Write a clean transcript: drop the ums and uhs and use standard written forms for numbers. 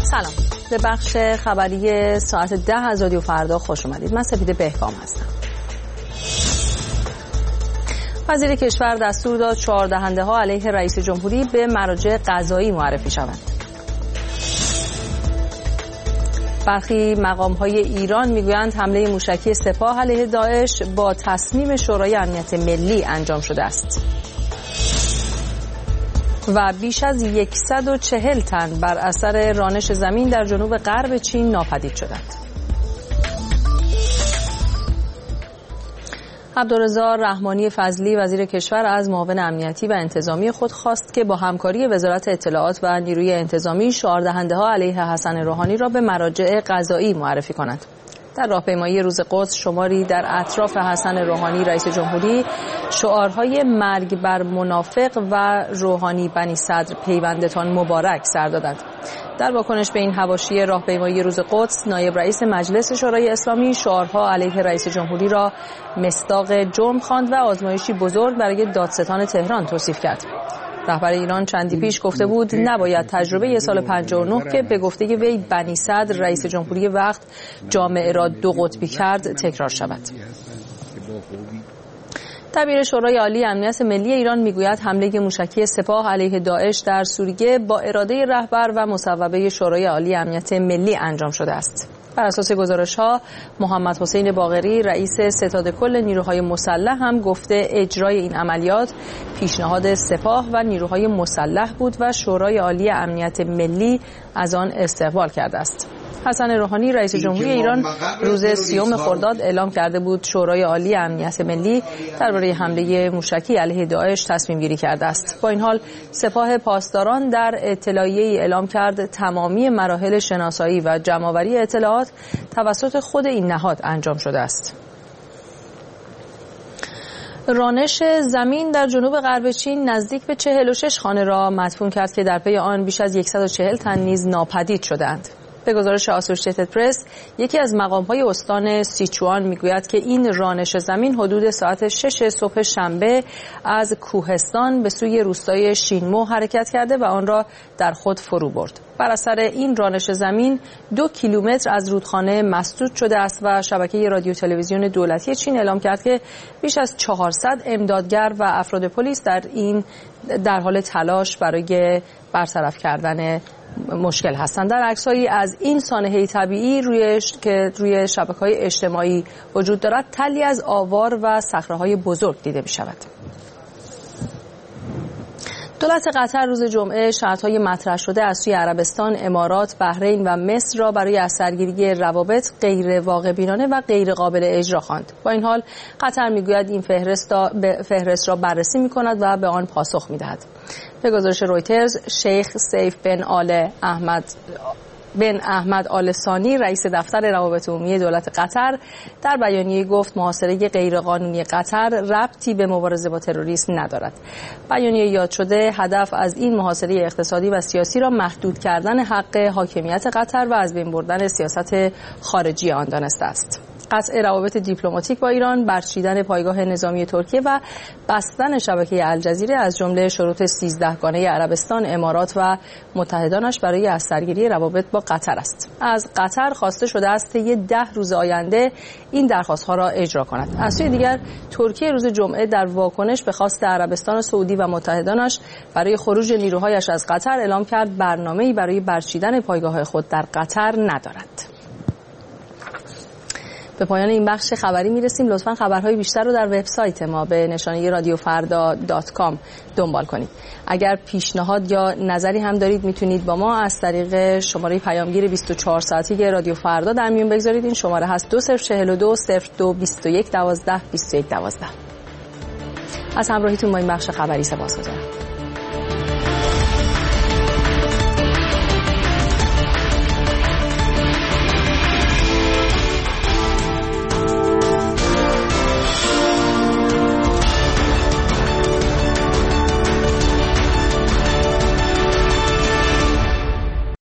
سلام، به بخش خبری ساعت 10 از رادیو فردا خوش اومدید. من سپیده بهکام هستم. وزیر کشور دستور داد 4 دهنده‌ها علیه رئیس جمهوری به مراجع قضایی معرفی شوند. برخی مقام‌های ایران میگویند حمله موشکی سپاه علیه داعش با تصمیم شورای امنیت ملی انجام شده است. و بیش از 140 تن بر اثر رانش زمین در جنوب غرب چین ناپدید شدند. عبدالرضا رحمانی فضلی وزیر کشور از معاون امنیتی و انتظامی خود خواست که با همکاری وزارت اطلاعات و نیروی انتظامی شعاردهنده‌ها علیه حسن روحانی را به مراجع قضایی معرفی کنند. در راهپیمایی روز قدس شماری در اطراف حسن روحانی رئیس جمهوری شعارهای مرگ بر منافق و روحانی بنی صدر پیوندتان مبارک سر دادند. در واکنش به این حواشی راهپیمایی روز قدس نایب رئیس مجلس شورای اسلامی شعارها علیه رئیس جمهوری را مصداق جرم خواند و آزمایشی بزرگ برای دادستان تهران توصیف کرد. رهبر ایران چندی پیش گفته بود نباید تجربه سال 59 که به گفته وی بنی صدر رئیس جمهوری وقت جامعه را 2 قطبی کرد تکرار شود. دبیر شورای عالی امنیت ملی ایران میگوید حمله موشکی سپاه علیه داعش در سوریه با اراده رهبر و مصوبه شورای عالی امنیت ملی انجام شده است. بر اساس گزارش‌ها محمد حسین باقری رئیس ستاد کل نیروهای مسلح هم گفته اجرای این عملیات پیشنهاد سپاه و نیروهای مسلح بود و شورای عالی امنیت ملی از آن استقبال کرده است. حسن روحانی رئیس جمهوری ایران روز 30 خرداد اعلام کرده بود شورای عالی امنیت ملی درباره حمله موشکی علیه داعش تصمیم گیری کرده است. با این حال سپاه پاسداران در اطلاعیه‌ای اعلام کرد تمامی مراحل شناسایی و جمع‌آوری اطلاعات توسط خود این نهاد انجام شده است. رانش زمین در جنوب غرب چین نزدیک به 46 خانه را مدفون کرد که در پی آن بیش از 140 تن نیز ناپدید شدند. به گزارش آسوشیتد پرس، یکی از مقام‌های استان سیچوان میگوید که این رانش زمین حدود ساعت 6 صبح شنبه از کوهستان به سوی روستای شینمو حرکت کرده و آن را در خود فرو برد. بر اثر این رانش زمین 2 کیلومتر از رودخانه مسدود شده است و شبکه رادیو تلویزیون دولتی چین اعلام کرد که بیش از 400 امدادگر و افراد پلیس در حال تلاش برای برطرف کردن مشکل هستند. در عکس‌هایی از این سانحه طبیعی روی شبکه‌های اجتماعی وجود دارد تلی از آوار و صخره‌های بزرگ دیده می‌شود. دولت قطر روز جمعه شرط‌های مطرح شده از سوی عربستان، امارات، بحرین و مصر را برای از سرگیری روابط غیر واقع‌بینانه و غیر قابل اجرا خواند. با این حال قطر می‌گوید این فهرست را بررسی می‌کند و به آن پاسخ می‌دهد. به گزارش رویترز، شیخ سیف بن احمد آل ثانی رئیس دفتر روابط عمومی دولت قطر در بیانیه گفت محاصره غیرقانونی قطر ربطی به مبارزه با تروریسم ندارد. بیانیه یاد شده هدف از این محاصره اقتصادی و سیاسی را محدود کردن حق حاکمیت قطر و از بین بردن سیاست خارجی آن دانسته است. قطع روابط دیپلماتیک با ایران، برچیدن پایگاه نظامی ترکیه و بستن شبکه الجزیره از جمله شروط 13 گانه عربستان، امارات و متحدانش برای از سرگیری روابط با قطر است. از قطر خواسته شده است طی 10 روز آینده این درخواست‌ها را اجرا کند. از سوی دیگر ترکیه روز جمعه در واکنش به خواست عربستان سعودی و متحدانش برای خروج نیروهایش از قطر اعلام کرد برنامه‌ای برای برچیدن پایگاه خود در قطر ندارد. به پایان این بخش خبری میرسیم. لطفاً خبرهای بیشتر رو در وبسایت ما به نشانی radiofarda.com دنبال کنید. اگر پیشنهاد یا نظری هم دارید میتونید با ما از طریق شماره پیامگیر 24 ساعتی رادیو فردا در میون بگذارید. این شماره هست 2042 02 21 12 21 12. از همراهیتون با این بخش خبری سپاسگزارم.